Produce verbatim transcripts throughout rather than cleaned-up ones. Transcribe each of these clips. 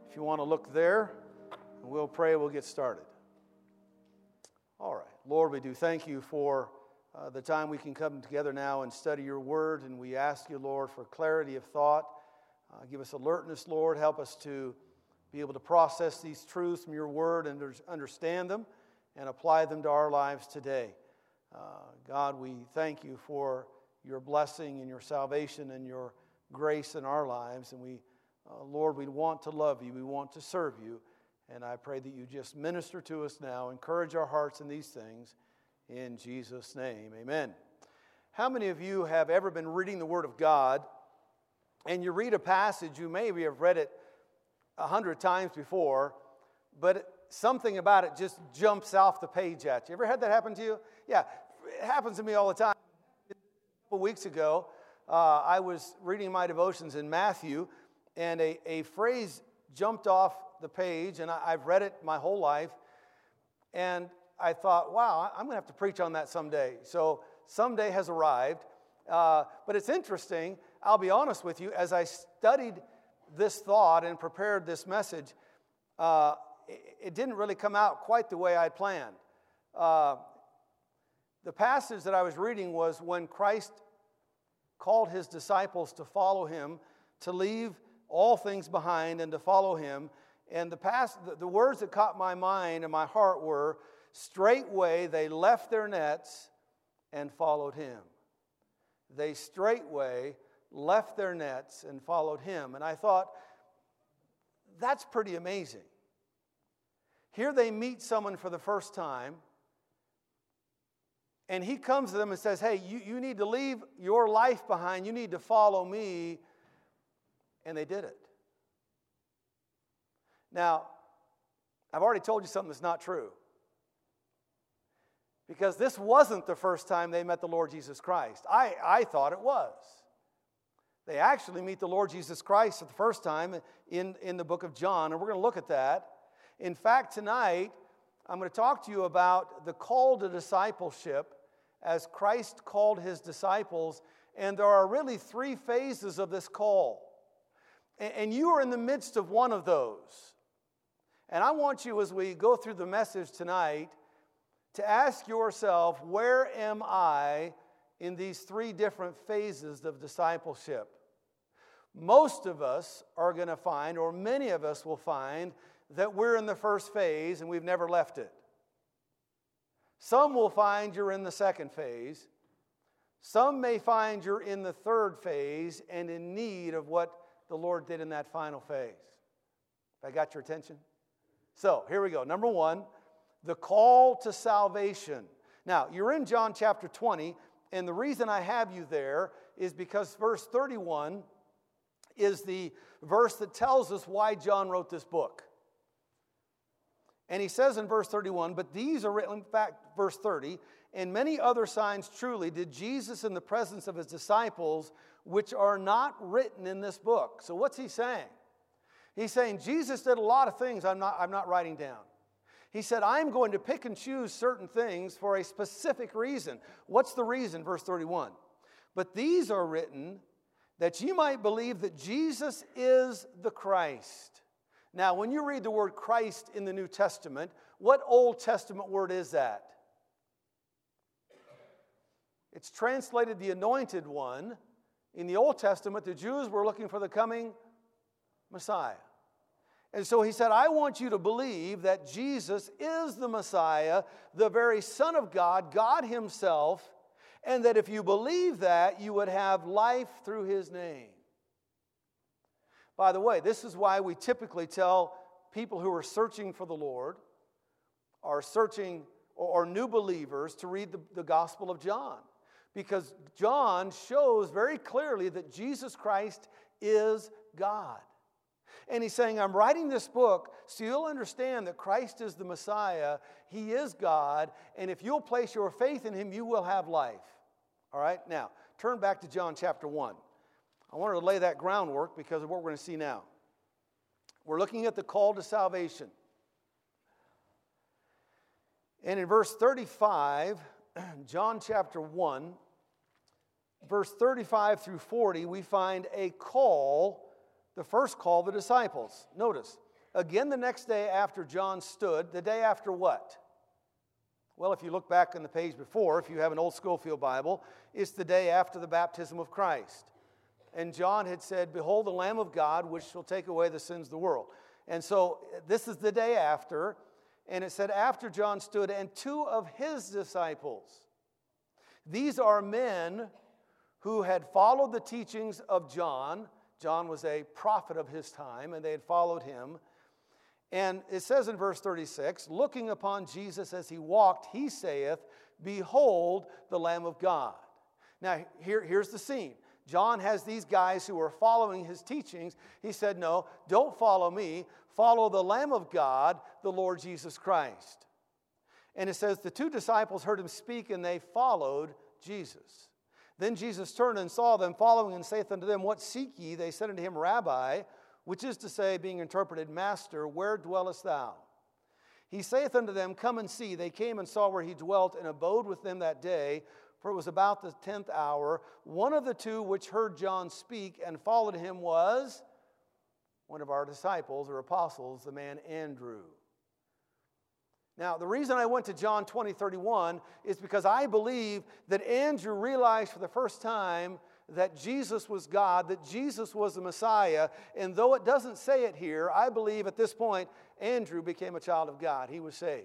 If you want to look there, we'll pray, we'll get started. All right. Lord, we do thank you for uh, the time we can come together now and study your word, and we ask you, Lord, for clarity of thought. Uh, give us alertness, Lord. Help us to be able to process these truths from your word and understand them and apply them to our lives today. Uh, God, we thank you for your blessing and your salvation and your grace in our lives. And we, uh, Lord, we want to love you. We want to serve you. And I pray that you just minister to us now. Encourage our hearts in these things. In Jesus' name, amen. How many of you have ever been reading the Word of God and you read a passage, you maybe have read it a hundred times before, but something about it just jumps off the page at you? Ever had that happen to you? Yeah, it happens to me all the time. A couple weeks ago, uh, I was reading my devotions in Matthew, and a, a phrase jumped off the page, and I, I've read it my whole life, and I thought, wow, I'm going to have to preach on that someday. So someday has arrived, uh, but it's interesting. I'll be honest with you, as I studied this thought and prepared this message, uh, it, it didn't really come out quite the way I'd planned. Uh, the passage that I was reading was when Christ called his disciples to follow him, to leave all things behind and to follow him. And the, past, the, the words that caught my mind and my heart were, straightway they left their nets and followed him. They straightway left their nets and followed him. And I thought, that's pretty amazing. Here they meet someone for the first time, and he comes to them and says, hey, you, you need to leave your life behind. You need to follow me. And they did it. Now, I've already told you something that's not true. Because this wasn't the first time they met the Lord Jesus Christ. I, I thought it was. They actually meet the Lord Jesus Christ for the first time in, in the book of John, and we're going to look at that. In fact, tonight, I'm going to talk to you about the call to discipleship as Christ called his disciples, and there are really three phases of this call. And, and you are in the midst of one of those. And I want you, as we go through the message tonight, to ask yourself, where am I in these three different phases of discipleship? Most of us are going to find, or many of us will find, that we're in the first phase and we've never left it. Some will find you're in the second phase. Some may find you're in the third phase and in need of what the Lord did in that final phase. I got your attention? So, here we go. Number one, the call to salvation. Now, you're in John chapter twenty, and the reason I have you there is because verse thirty-one is the verse that tells us why John wrote this book. And he says in verse thirty-one, but these are written, in fact, verse thirty, and many other signs truly did Jesus in the presence of his disciples, which are not written in this book. So what's he saying? He's saying Jesus did a lot of things I'm not, I'm not writing down. He said, I'm going to pick and choose certain things for a specific reason. What's the reason? Verse thirty-one. But these are written that you might believe that Jesus is the Christ. Now, when you read the word Christ in the New Testament, what Old Testament word is that? It's translated the Anointed One. In the Old Testament, the Jews were looking for the coming Messiah. And so he said, I want you to believe that Jesus is the Messiah, the very Son of God, God himself, and that if you believe that, you would have life through his name. By the way, this is why we typically tell people who are searching for the Lord, are searching, or, or new believers, to read the, the Gospel of John. Because John shows very clearly that Jesus Christ is God. And he's saying, I'm writing this book so you'll understand that Christ is the Messiah, he is God, and if you'll place your faith in him, you will have life. All right? Now, turn back to John chapter one. I wanted to lay that groundwork because of what we're going to see now. We're looking at the call to salvation. And in verse thirty-five, John chapter one, verse thirty-five through forty, we find a call, the first call, the disciples. Notice, Again, the next day after John stood, the day after what? Well, if you look back on the page before, if you have an old Schofield Bible, it's the day after the baptism of Christ. And John had said, "Behold the Lamb of God, which shall take away the sins of the world." And so this is the day after, and it said, after John stood, and two of his disciples. These are men who had followed the teachings of John. John was a prophet of his time, and they had followed him. And it says in verse thirty-six, looking upon Jesus as he walked, he saith, "Behold the Lamb of God." Now, here, here's the scene. John has these guys who are following his teachings. He said, no, don't follow me. Follow the Lamb of God, the Lord Jesus Christ. And it says, the two disciples heard him speak, and they followed Jesus. Then Jesus turned and saw them following, and saith unto them, "What seek ye?" They said unto him, "Rabbi," which is to say, being interpreted, "Master, where dwellest thou?" He saith unto them, "Come and see." They came and saw where he dwelt, and abode with them that day, for it was about the tenth hour. One of the two which heard John speak and followed him was one of our disciples or apostles, the man Andrew. Now, the reason I went to John twenty thirty-one is because I believe that Andrew realized for the first time that Jesus was God, that Jesus was the Messiah, and though it doesn't say it here, I believe at this point Andrew became a child of God. He was saved.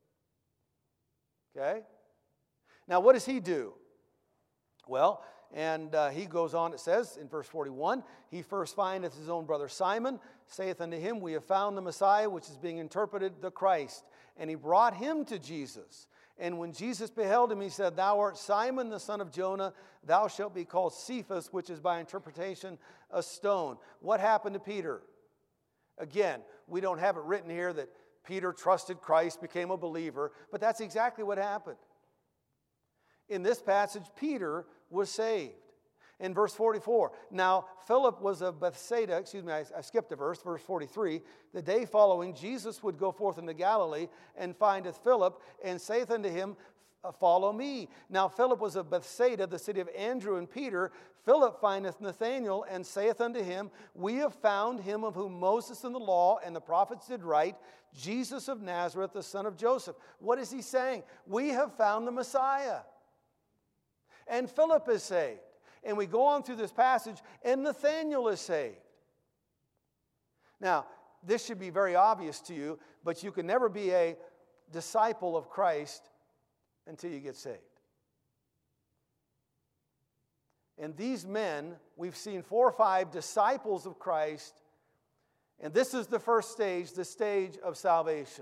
Okay? Now, what does he do? Well, and uh, he goes on, it says in verse forty-one, he first findeth his own brother Simon, saith unto him, "We have found the Messiah," which is being interpreted, the Christ. And he brought him to Jesus. And when Jesus beheld him, he said, "Thou art Simon, the son of Jonah. Thou shalt be called Cephas," which is by interpretation a stone. What happened to Peter? Again, we don't have it written here that Peter trusted Christ, became a believer, but that's exactly what happened. In this passage, Peter was saved. In verse forty-four, now Philip was of Bethsaida, excuse me, I, I skipped a verse, verse forty-three. The day following, Jesus would go forth into Galilee, and findeth Philip, and saith unto him, "Follow me." Now Philip was of Bethsaida, the city of Andrew and Peter. Philip findeth Nathanael, and saith unto him, "We have found him of whom Moses in the law and the prophets did write, Jesus of Nazareth, the son of Joseph." What is he saying? We have found the Messiah. And Philip is saved. And we go on through this passage, and Nathanael is saved. Now, this should be very obvious to you, but you can never be a disciple of Christ until you get saved. And these men, we've seen four or five disciples of Christ, and this is the first stage, the stage of salvation.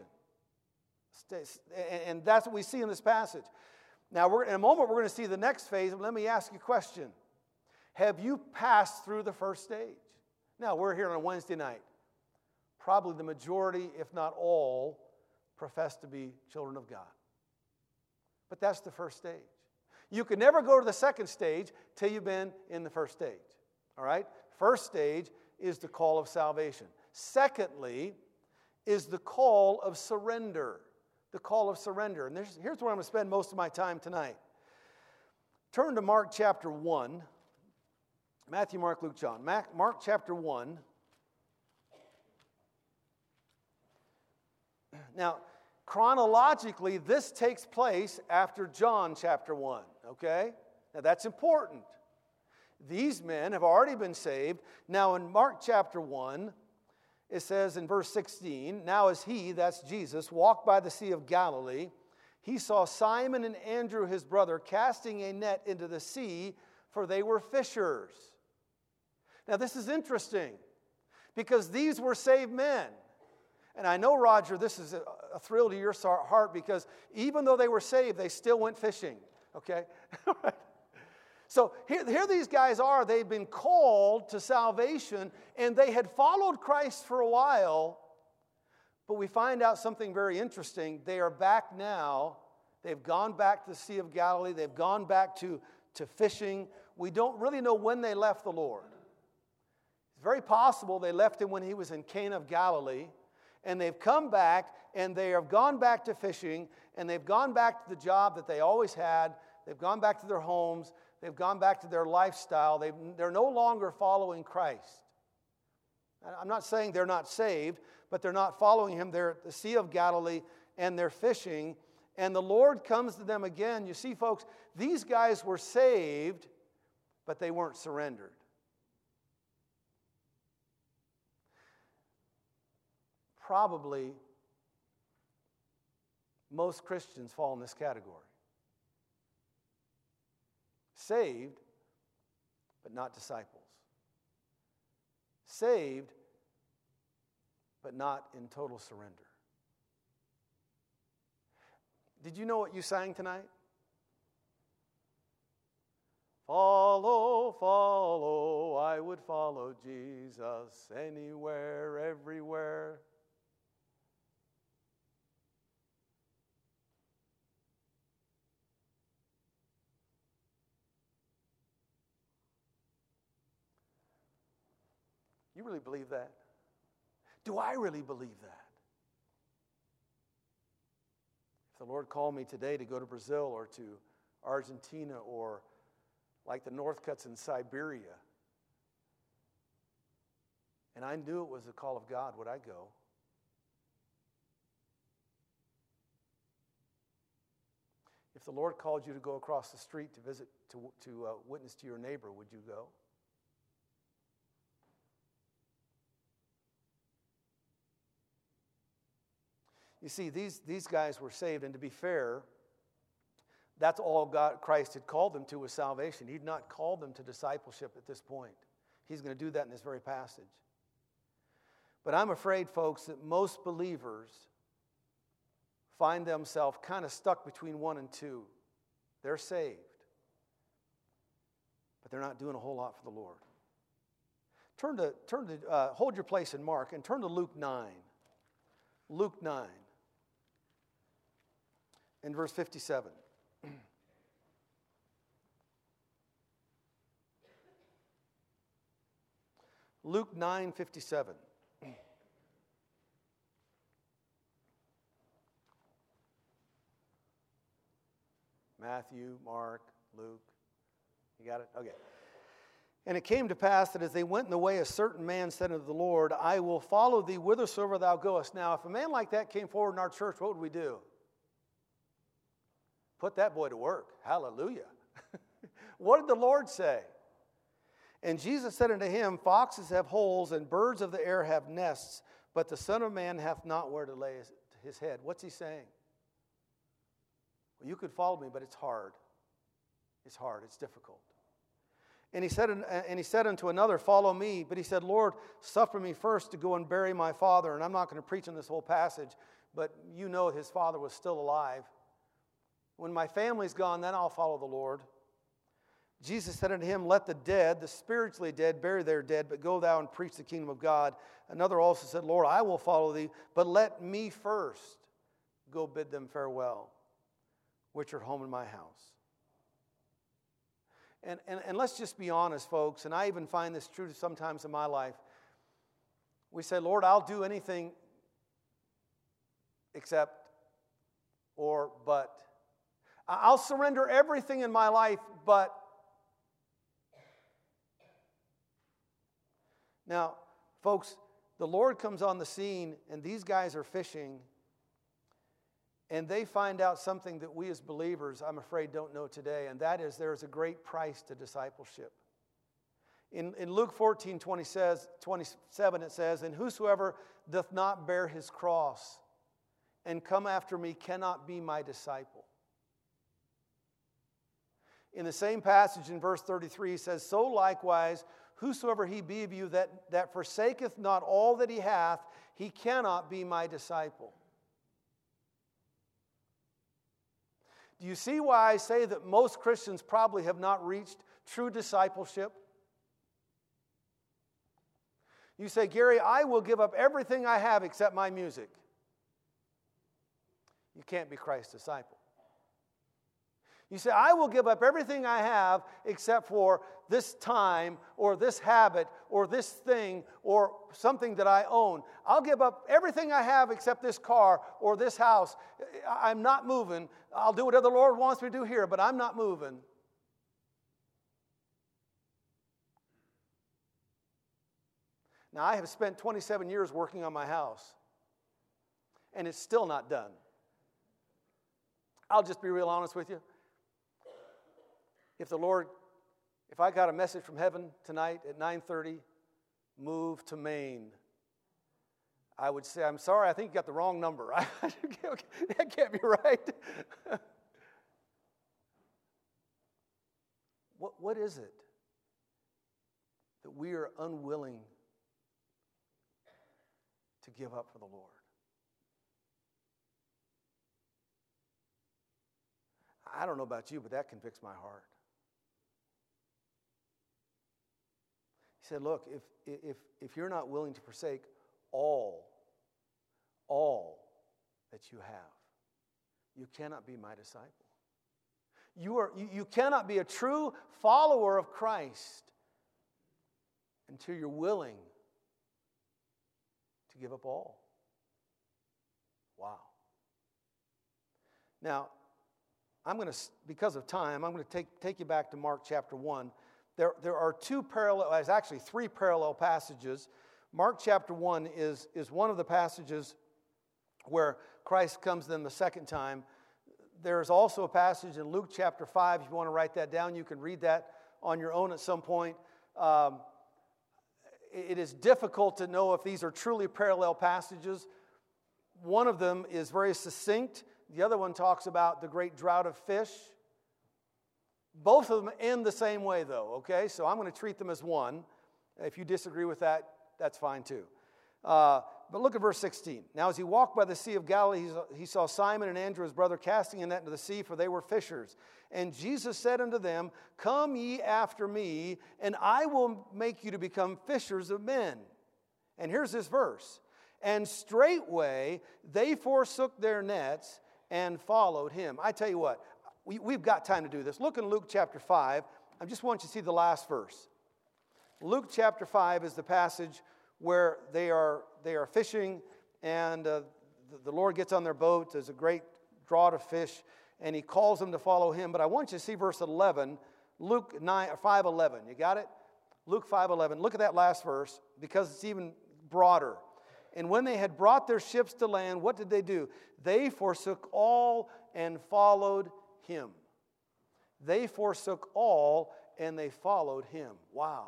And that's what we see in this passage. Now, we're, in a moment, we're going to see the next phase. But let me ask you a question. Have you passed through the first stage? Now, we're here on a Wednesday night. Probably the majority, if not all, profess to be children of God. But that's the first stage. You can never go to the second stage till you've been in the first stage. All right? First stage is the call of salvation. Secondly is the call of surrender. The call of surrender. And here's where I'm going to spend most of my time tonight. Turn to Mark chapter one. Matthew, Mark, Luke, John. Mark chapter one. Now, chronologically, this takes place after John chapter one, okay? Now, that's important. These men have already been saved. Now, in Mark chapter one, it says in verse sixteen, "Now as he," that's Jesus, "walked by the Sea of Galilee, he saw Simon and Andrew his brother casting a net into the sea, for they were fishers." Now, this is interesting, because these were saved men. And I know, Roger, this is a, a thrill to your heart, because even though they were saved, they still went fishing, okay? So here, here these guys are. They've been called to salvation, and they had followed Christ for a while, but we find out something very interesting. They are back now. They've gone back to the Sea of Galilee. They've gone back to, to fishing. We don't really know when they left the Lord. It's very possible they left him when he was in Cana of Galilee, and they've come back, and they have gone back to fishing, and they've gone back to the job that they always had. They've gone back to their homes. They've gone back to their lifestyle. They've, they're no longer following Christ. I'm not saying they're not saved, but they're not following him. They're at the Sea of Galilee, and they're fishing, and the Lord comes to them again. You see, folks, these guys were saved, but they weren't surrendered. Probably most Christians fall in this category. Saved, but not disciples. Saved, but not in total surrender. Did you know what you sang tonight? Follow, follow, I would follow Jesus anywhere, everywhere. You really believe that? Do I really believe that? If the Lord called me today to go to Brazil or to Argentina or like the Northcuts in Siberia, and I knew it was the call of God, would I go? If the Lord called you to go across the street to visit, to, to uh, witness to your neighbor, would you go? You see, these, these guys were saved, and to be fair, that's all God, Christ had called them to was salvation. He'd not called them to discipleship at this point. He's going to do that in this very passage. But I'm afraid, folks, that most believers find themselves kind of stuck between one and two. They're saved, but they're not doing a whole lot for the Lord. Turn to, turn to uh, hold your place in Mark and turn to Luke nine. Luke nine. In verse fifty-seven. Luke nine fifty-seven. Matthew, Mark, Luke. You got it? Okay. And it came to pass that as they went in the way, a certain man said unto the Lord, I will follow thee whithersoever thou goest. Now, if a man like that came forward in our church, what would we do? Put that boy to work. Hallelujah. What did the Lord say? And Jesus said unto him, foxes have holes and birds of the air have nests, but the Son of Man hath not where to lay his, his head. What's he saying? Well, you could follow me, but it's hard. It's hard. It's difficult. And he said, and he said unto another, follow me. But he said, Lord, suffer me first to go and bury my father. And I'm not going to preach on this whole passage, but you know his father was still alive. When my family's gone, then I'll follow the Lord. Jesus said unto him, let the dead, the spiritually dead, bury their dead, but go thou and preach the kingdom of God. Another also said, Lord, I will follow thee, but let me first go bid them farewell, which are home in my house. And, and, and let's just be honest, folks, and I even find this true sometimes in my life. We say, Lord, I'll do anything except or but. I'll surrender everything in my life, but. Now, folks, the Lord comes on the scene, and these guys are fishing, and they find out something that we as believers, I'm afraid, don't know today, and that is there is a great price to discipleship. In, in Luke fourteen twenty says, twenty-seven it says, and whosoever doth not bear his cross and come after me cannot be my disciple. In the same passage in verse thirty-three, he says, so likewise, whosoever he be of you that, that forsaketh not all that he hath, he cannot be my disciple. Do you see why I say that most Christians probably have not reached true discipleship? You say, Gary, I will give up everything I have except my music. You can't be Christ's disciple. You say, I will give up everything I have except for this time or this habit or this thing or something that I own. I'll give up everything I have except this car or this house. I'm not moving. I'll do whatever the Lord wants me to do here, but I'm not moving. Now, I have spent twenty-seven years working on my house, and it's still not done. I'll just be real honest with you. If the Lord, if I got a message from heaven tonight at nine thirty, move to Maine, I would say, I'm sorry, I think you got the wrong number. That can't be right. what, what is it that we are unwilling to give up for the Lord? I don't know about you, but that convicts my heart. He said, look, if, if, if you're not willing to forsake all, all that you have, you cannot be my disciple. You, are, you, you cannot be a true follower of Christ until you're willing to give up all. Wow. Now, I'm going to, because of time, I'm going to take, take you back to Mark chapter one. There, there are two parallel, there's actually three parallel passages. Mark chapter one is, is one of the passages where Christ comes then the second time. There's also a passage in Luke chapter five. If you want to write that down, you can read that on your own at some point. Um, it is difficult to know if these are truly parallel passages. One of them is very succinct. The other one talks about the great drought of fish. Both of them end the same way, though, okay? So I'm going to treat them as one. If you disagree with that, that's fine too. Uh, but look at verse sixteen. Now, as he walked by the Sea of Galilee, he saw Simon and Andrew, his brother, casting a net into the sea, for they were fishers. And Jesus said unto them, Come ye after me, and I will make you to become fishers of men. And here's this verse. And straightway they forsook their nets and followed him. I tell you what, we, we've got time to do this. Look in Luke chapter five. I just want you to see the last verse. Luke chapter five is the passage where they are they are fishing, and uh, the, the Lord gets on their boat. There's a great draught of fish, and he calls them to follow him. But I want you to see verse eleven, Luke five eleven. You got it? Luke five eleven. Look at that last verse, because it's even broader. And when they had brought their ships to land, what did they do? They forsook all and followed him. They forsook all and they followed him. Wow.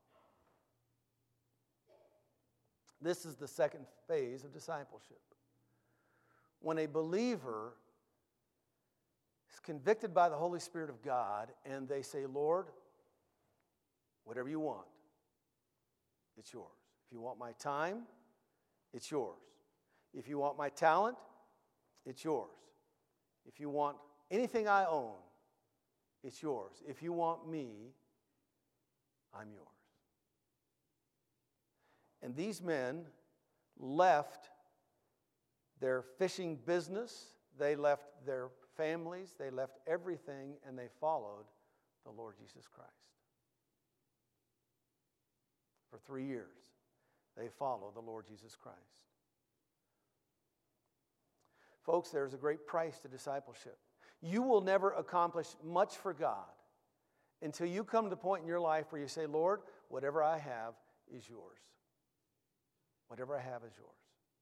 This is the second phase of discipleship. When a believer is convicted by the Holy Spirit of God and they say, Lord, whatever you want, it's yours. If you want my time, it's yours. If you want my talent, it's yours. If you want anything I own, it's yours. If you want me, I'm yours. And these men left their fishing business, they left their families, they left everything, and they followed the Lord Jesus Christ. For three years, they followed the Lord Jesus Christ. Folks, there's a great price to discipleship. You will never accomplish much for God until you come to the point in your life where you say, Lord, whatever I have is yours. Whatever I have is yours.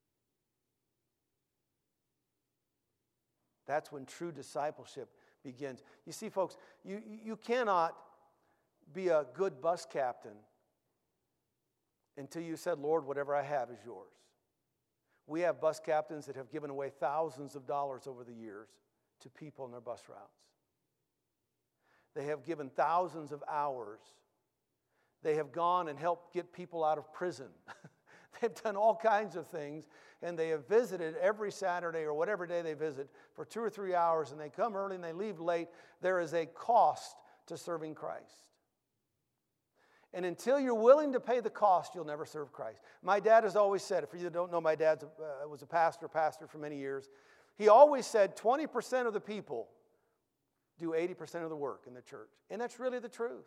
That's when true discipleship begins. You see, folks, you, you cannot be a good bus captain until you said, Lord, whatever I have is yours. We have bus captains that have given away thousands of dollars over the years to people on their bus routes. They have given thousands of hours. They have gone and helped get people out of prison. They've done all kinds of things, and they have visited every Saturday or whatever day they visit for two or three hours, and they come early and they leave late. There is a cost to serving Christ. And until you're willing to pay the cost, you'll never serve Christ. My dad has always said, for you that don't know, my dad uh, was a pastor, pastor for many years. He always said twenty percent of the people do eighty percent of the work in the church. And that's really the truth.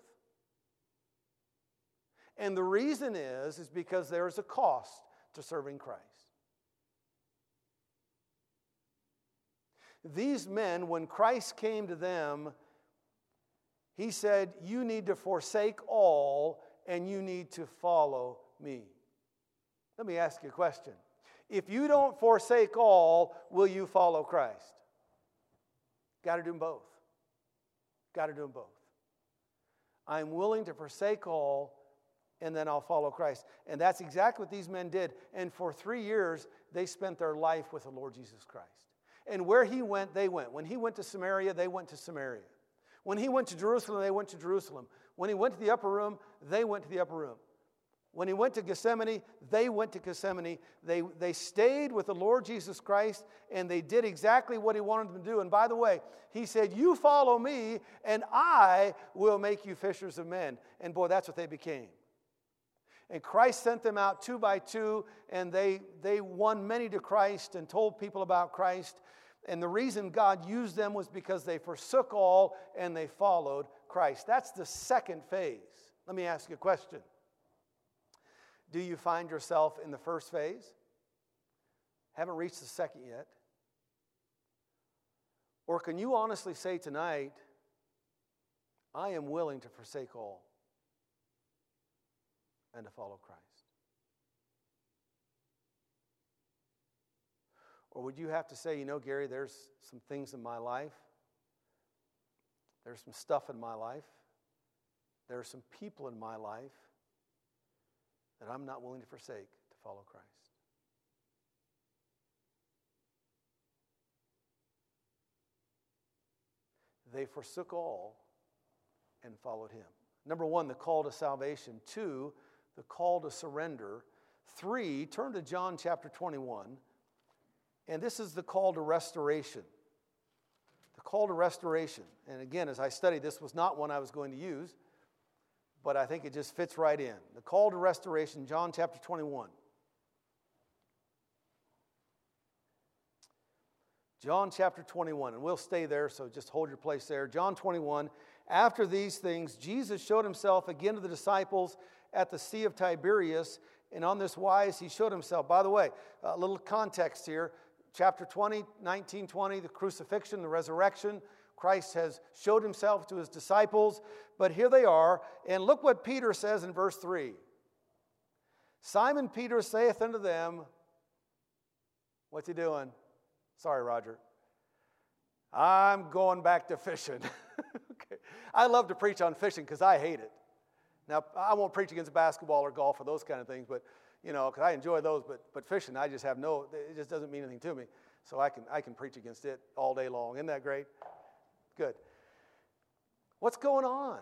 And the reason is, is because there is a cost to serving Christ. These men, when Christ came to them, he said, you need to forsake all and you need to follow me. Let me ask you a question. If you don't forsake all, will you follow Christ? Got to do them both. Got to do them both. I'm willing to forsake all, and then I'll follow Christ. And that's exactly what these men did. And for three years, they spent their life with the Lord Jesus Christ. And where he went, they went. When he went to Samaria, they went to Samaria. When he went to Jerusalem, they went to Jerusalem. When he went to the upper room, they went to the upper room. When he went to Gethsemane, they went to Gethsemane. They, they stayed with the Lord Jesus Christ, and they did exactly what he wanted them to do. And by the way, he said, you follow me, and I will make you fishers of men. And boy, that's what they became. And Christ sent them out two by two, and they, they won many to Christ and told people about Christ. And the reason God used them was because they forsook all and they followed Christ. That's the second phase. Let me ask you a question. Do you find yourself in the first phase? Haven't reached the second yet? Or can you honestly say tonight, I am willing to forsake all and to follow Christ? Or would you have to say, you know, Gary, there's some things in my life, there's some stuff in my life, there are some people in my life that I'm not willing to forsake to follow Christ? They forsook all and followed him. Number one, the call to salvation. Two, the call to surrender. Three, turn to John chapter twenty-one. And this is the call to restoration. The call to restoration. And again, as I studied, this was not one I was going to use, but I think it just fits right in. The call to restoration, John chapter twenty-one. John chapter twenty-one, and we'll stay there, so just hold your place there. John twenty-one, after these things, Jesus showed himself again to the disciples at the Sea of Tiberias, and on this wise he showed himself. By the way, a little context here. Chapter twenty, nineteen, twenty, the crucifixion, the resurrection. Christ has showed himself to his disciples, but here they are, and look what Peter says in verse three. Simon Peter saith unto them, what's he doing? Sorry, Roger. I'm going back to fishing. Okay. I love to preach on fishing because I hate it. Now, I won't preach against basketball or golf or those kind of things, but, you know, because I enjoy those, but but fishing, I just have no, it just doesn't mean anything to me. So I can I can preach against it all day long. Isn't that great? Good. What's going on?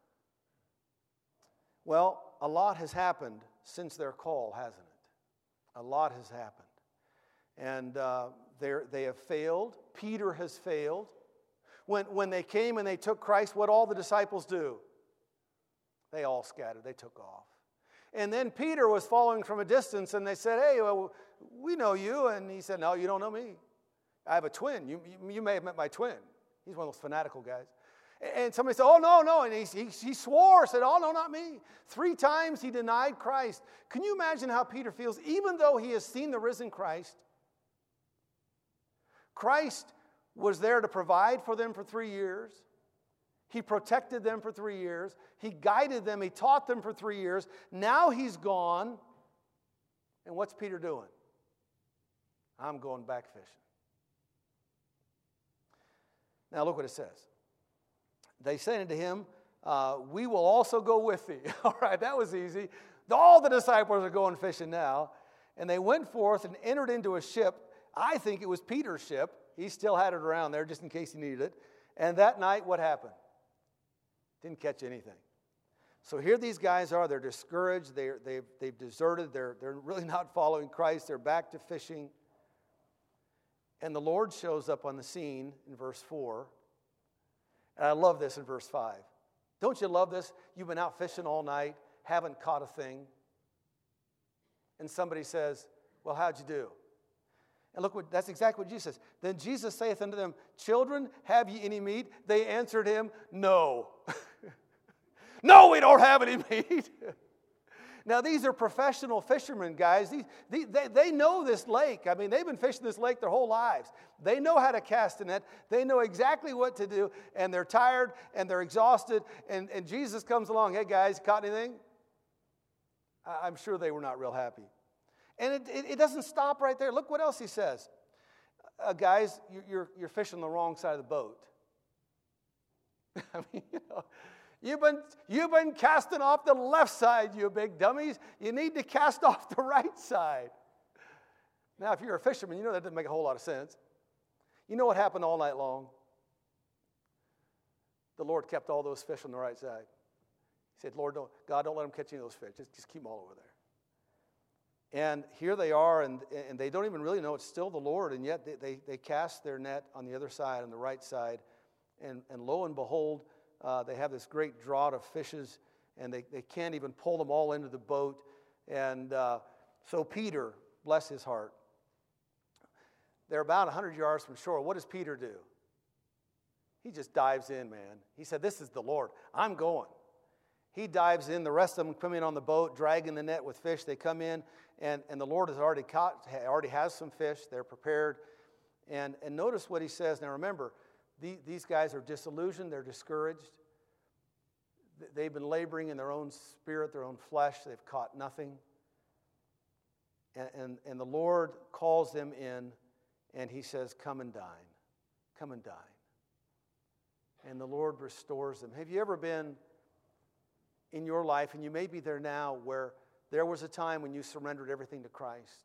Well, a lot has happened since their call, hasn't it? A lot has happened. And uh, they have failed. Peter has failed. When, when they came and they took Christ, what all the disciples do? They all scattered. They took off. And then Peter was following from a distance, and they said, hey, well, we know you. And he said, no, you don't know me. I have a twin. You, you, you may have met my twin. He's one of those fanatical guys. And somebody said, oh, no, no. And he, he, he swore, said, oh, no, not me. Three times he denied Christ. Can you imagine how Peter feels? Even though he has seen the risen Christ, Christ was there to provide for them for three years. He protected them for three years. He guided them. He taught them for three years. Now he's gone. And what's Peter doing? I'm going back fishing. Now look what it says. They said unto him, uh, we will also go with thee. All right, that was easy. All the disciples are going fishing now. And they went forth and entered into a ship. I think it was Peter's ship. He still had it around there just in case he needed it. And that night, what happened? Didn't catch anything. So here these guys are. They're discouraged. They're, they've, they've deserted. They're, they're really not following Christ. They're back to fishing. And the Lord shows up on the scene in verse four. And I love this in verse five. Don't you love this? You've been out fishing all night, haven't caught a thing. And somebody says, well, how'd you do? And look, what that's exactly what Jesus says. Then Jesus saith unto them, children, have ye any meat? They answered him, no. No, we don't have any meat. Now, these are professional fishermen, guys. These, they, they, they know this lake. I mean, they've been fishing this lake their whole lives. They know how to cast a net. They know exactly what to do, and they're tired, and they're exhausted, and, and Jesus comes along, hey, guys, caught anything? I'm sure they were not real happy. And it, it, it doesn't stop right there. Look what else he says. Uh, guys, you're, you're, you're fishing the wrong side of the boat. I mean, you know, you've been, you've been casting off the left side, you big dummies. You need to cast off the right side. Now, if you're a fisherman, you know that doesn't make a whole lot of sense. You know what happened all night long? The Lord kept all those fish on the right side. He said, Lord, don't, God, don't let them catch any of those fish. Just, just keep them all over there. And here they are, and, and they don't even really know it's still the Lord, and yet they, they, they cast their net on the other side, on the right side, and, and lo and behold, uh, they have this great draught of fishes, and they, they can't even pull them all into the boat. And uh, so Peter, bless his heart, they're about one hundred yards from shore. What does Peter do? He just dives in, man. He said, this is the Lord. I'm going. He dives in. The rest of them come in on the boat, dragging the net with fish. They come in, and, and the Lord has already caught, already has some fish. They're prepared. And, and notice what he says. Now remember, the, these guys are disillusioned. They're discouraged. They've been laboring in their own spirit, their own flesh. They've caught nothing. And, and, and the Lord calls them in, and he says, come and dine. Come and dine. And the Lord restores them. Have you ever been in your life, and you may be there now, where there was a time when you surrendered everything to Christ,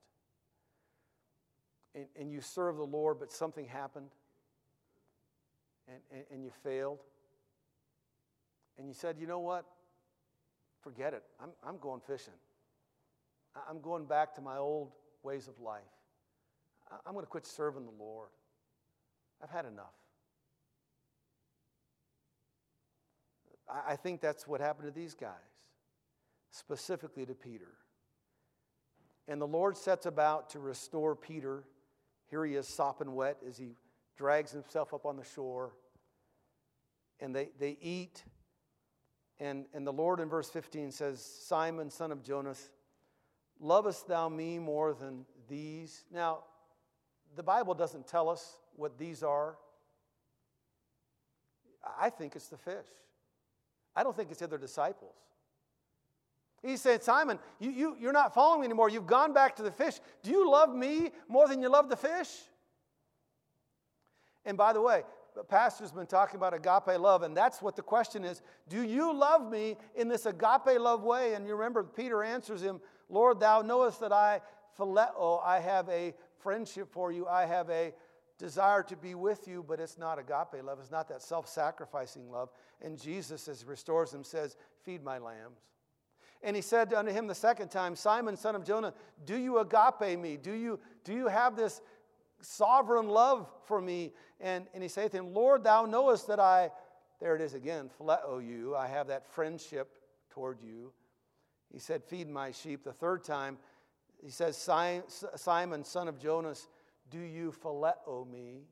and, and you served the Lord, but something happened, and, and, and you failed, and you said, you know what? Forget it. I'm, I'm going fishing. I'm going back to my old ways of life. I'm going to quit serving the Lord. I've had enough. I think that's what happened to these guys, specifically to Peter. And the Lord sets about to restore Peter. Here he is sopping wet as he drags himself up on the shore. And they, they eat. And, and the Lord in verse fifteen says, Simon, son of Jonas, lovest thou me more than these? Now, the Bible doesn't tell us what these are. I think it's the fish. I don't think it's the other disciples. He said, Simon, you, you, you're not following me anymore. You've gone back to the fish. Do you love me more than you love the fish? And by the way, the pastor's been talking about agape love, and that's what the question is. Do you love me in this agape love way? And you remember Peter answers him, Lord, thou knowest that I, phileo, I have a friendship for you. I have a desire to be with you, but it's not agape love. It's not that self-sacrificing love. And Jesus, as he restores him, says, feed my lambs. And he said unto him the second time, Simon, son of Jonah, do you agape me? Do you, do you have this sovereign love for me? And, and he saith to him, Lord, thou knowest that I, there it is again, phileo you, I have that friendship toward you. He said, feed my sheep. The third time, he says, Simon, son of Jonas, do you phileo me?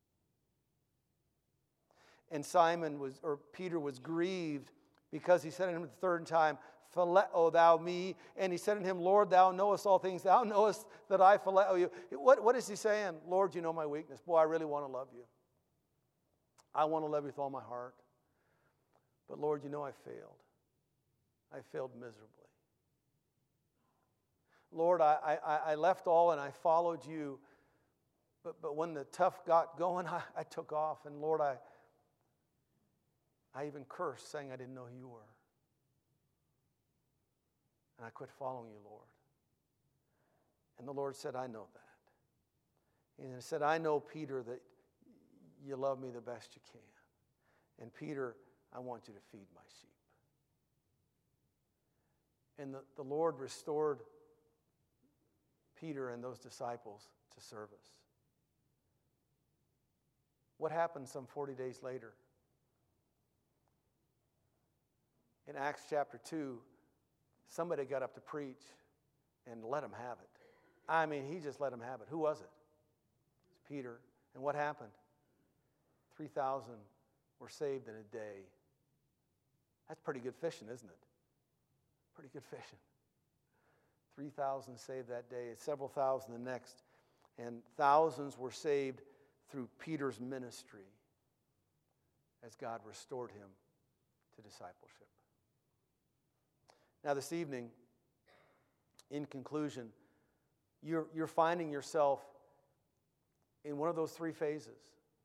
And Simon was, or Peter was grieved because he said to him the third time, phileo thou me? And he said to him, Lord, thou knowest all things. Thou knowest that I phileo you. What, what is he saying? Lord, you know my weakness. Boy, I really want to love you. I want to love you with all my heart. But Lord, you know I failed. I failed miserably. Lord, I, I, I left all and I followed you. But, but when the tough got going, I, I took off. And Lord, I, I even cursed, saying I didn't know who you were. And I quit following you, Lord. And the Lord said, I know that. And he said, I know, Peter, that you love me the best you can. And Peter, I want you to feed my sheep. And the, the Lord restored Peter and those disciples to service. What happened some forty days later? In Acts chapter two, somebody got up to preach and let him have it. I mean, he just let him have it. Who was it? It's Peter. And what happened? three thousand were saved in a day. That's pretty good fishing, isn't it? Pretty good fishing. three thousand saved that day, several thousand the next. And thousands were saved through Peter's ministry as God restored him to discipleship. Now this evening, in conclusion, you're, you're finding yourself in one of those three phases.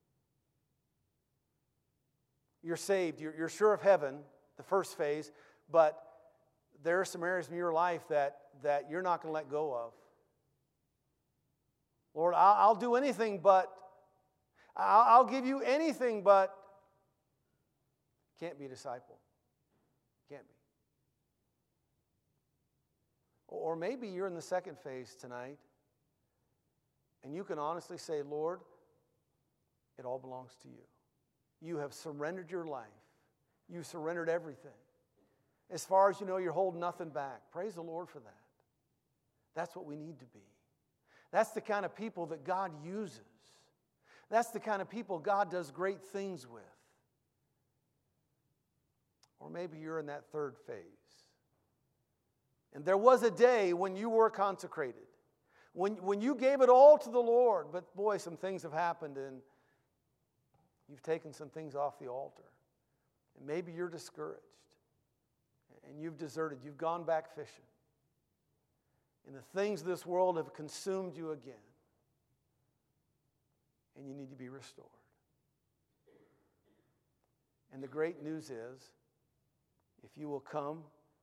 You're saved, you're, you're sure of heaven, the first phase, but there are some areas in your life that, that you're not going to let go of. Lord, I'll, I'll do anything but, I'll, I'll give you anything but, can't be a disciple. Can't be. Or maybe you're in the second phase tonight, and you can honestly say, Lord, it all belongs to you. You have surrendered your life. You surrendered everything. As far as you know, you're holding nothing back. Praise the Lord for that. That's what we need to be. That's the kind of people that God uses. That's the kind of people God does great things with. Or maybe you're in that third phase. And there was a day when you were consecrated, when, when you gave it all to the Lord, but boy, some things have happened and you've taken some things off the altar. And maybe you're discouraged and you've deserted, you've gone back fishing. And the things of this world have consumed you again. And you need to be restored. And the great news is, if you will come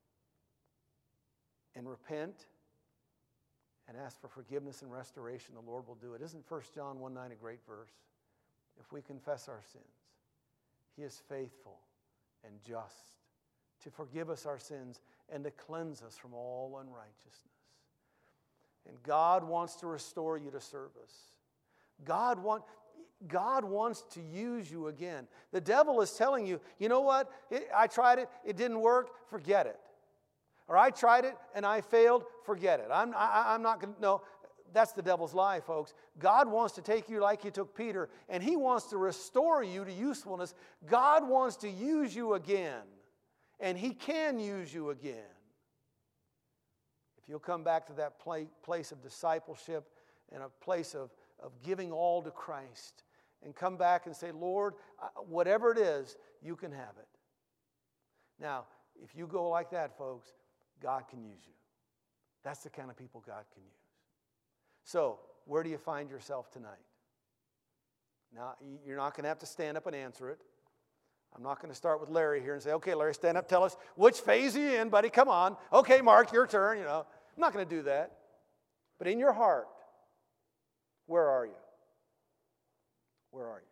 and repent and ask for forgiveness and restoration, the Lord will do it. Isn't First John one nine a great verse? If we confess our sins, He is faithful and just to forgive us our sins and to cleanse us from all unrighteousness. And God wants to restore you to service. God, want, God wants to use you again. The devil is telling you, you know what? It, I tried it. It didn't work. Forget it. Or I tried it and I failed. Forget it. I'm, I, I'm not going to, no. That's the devil's lie, folks. God wants to take you like He took Peter, and He wants to restore you to usefulness. God wants to use you again, and He can use you again. If you'll come back to that place of discipleship and a place of, of giving all to Christ, and come back and say, Lord, whatever it is, you can have it. Now, if you go like that, folks, God can use you. That's the kind of people God can use. So, where do you find yourself tonight? Now, you're not going to have to stand up and answer it. I'm not going to start with Larry here and say, okay, Larry, stand up, tell us which phase are you in, buddy, come on. Okay, Mark, your turn, you know. I'm not going to do that. But in your heart, where are you? Where are you?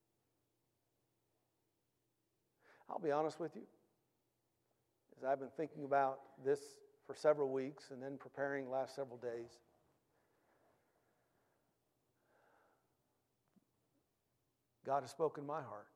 I'll be honest with you. As I've been thinking about this for several weeks and then preparing the last several days, God has spoken my heart.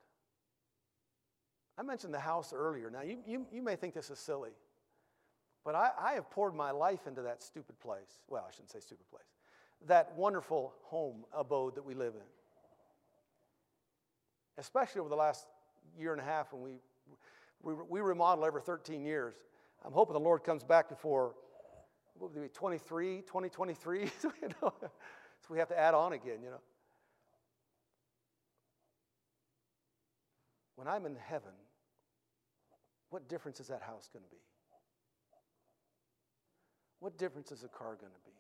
I mentioned the house earlier. Now, you, you, you may think this is silly, but I, I have poured my life into that stupid place. Well, I shouldn't say stupid place. That wonderful home abode that we live in. Especially over the last year and a half when we, we, we remodel every thirteen years. I'm hoping the Lord comes back before, what would it be, twenty-three, twenty twenty-three? So we have to add on again, you know. When I'm in heaven, what difference is that house going to be? What difference is the car going to be?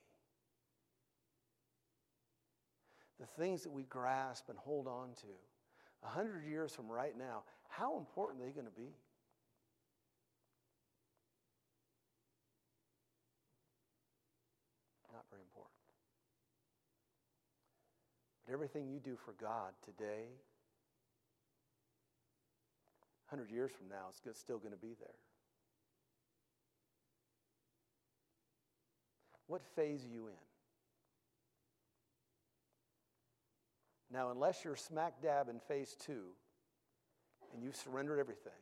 The things that we grasp and hold on to, a hundred years from right now, how important are they going to be? Not very important. But everything you do for God today, a hundred years from now, it's still going to be there. What phase are you in? Now, unless you're smack dab in phase two and you've surrendered everything,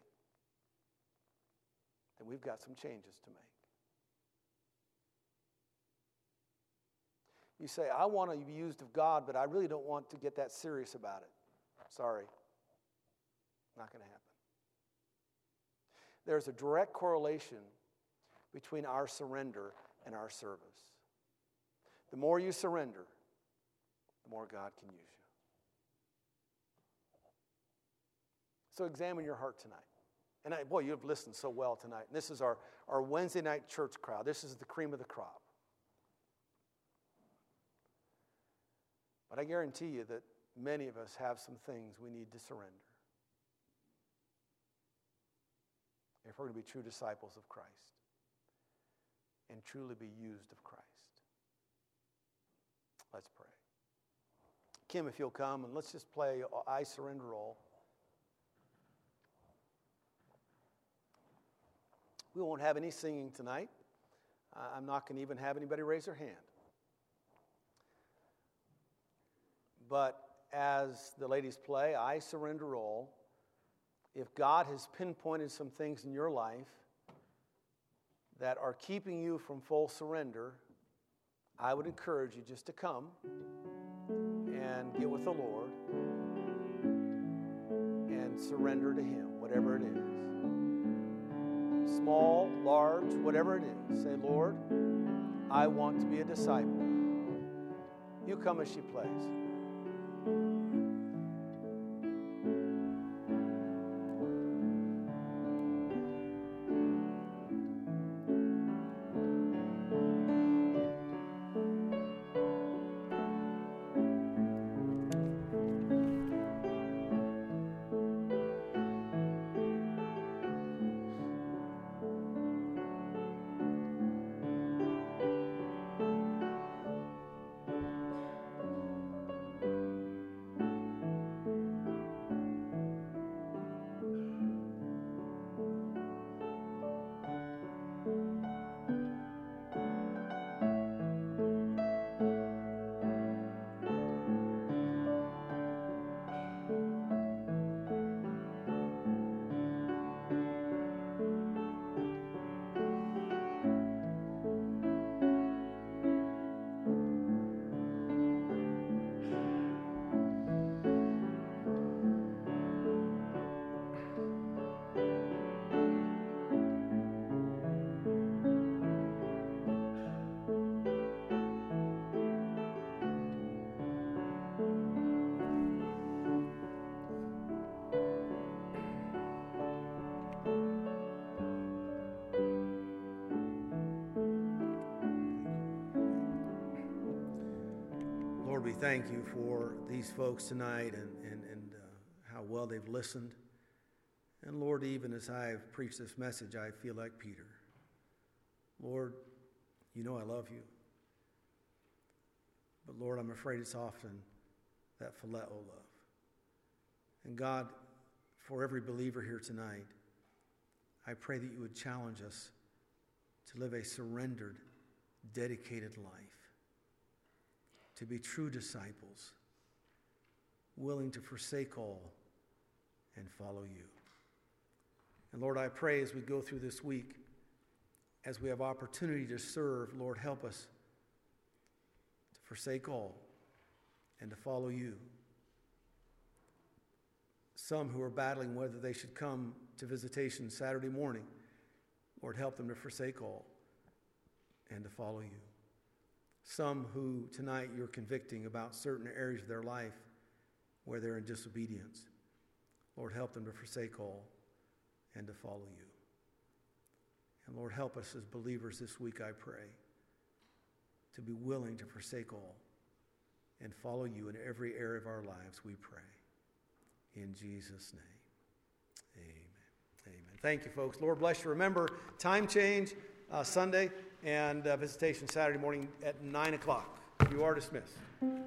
then we've got some changes to make. You say, I want to be used of God, but I really don't want to get that serious about it. Sorry. Not going to happen. There's a direct correlation between our surrender and our service. The more you surrender, the more God can use you. So examine your heart tonight. And I, boy, you've listened so well tonight. And this is our, our Wednesday night church crowd. This is the cream of the crop. But I guarantee you that many of us have some things we need to surrender if we're going to be true disciples of Christ and truly be used of Christ. Let's pray. Kim, if you'll come, and let's just play I Surrender All. We won't have any singing tonight. I'm not going to even have anybody raise their hand. But as the ladies play, I surrender all. If God has pinpointed some things in your life that are keeping you from full surrender, I would encourage you just to come and get with the Lord and surrender to Him, whatever it is. Small, large, whatever it is. Say, Lord, I want to be a disciple. You come as she plays. Lord, we thank you for these folks tonight and, and, and uh, how well they've listened. And Lord, even as I've preached this message, I feel like Peter. Lord, you know I love you. But Lord, I'm afraid it's often that phileo love. And God, for every believer here tonight, I pray that you would challenge us to live a surrendered, dedicated life. To be true disciples, willing to forsake all and follow you. And Lord, I pray as we go through this week, as we have opportunity to serve, Lord, help us to forsake all and to follow you. Some who are battling whether they should come to visitation Saturday morning, Lord, help them to forsake all and to follow you. Some who tonight you're convicting about certain areas of their life where they're in disobedience. Lord, help them to forsake all and to follow you. And Lord, help us as believers this week, I pray, to be willing to forsake all and follow you in every area of our lives, we pray. In Jesus' name, amen. Amen. Thank you, folks. Lord bless you. Remember, time change uh, Sunday and uh, visitation Saturday morning at nine o'clock. You are dismissed.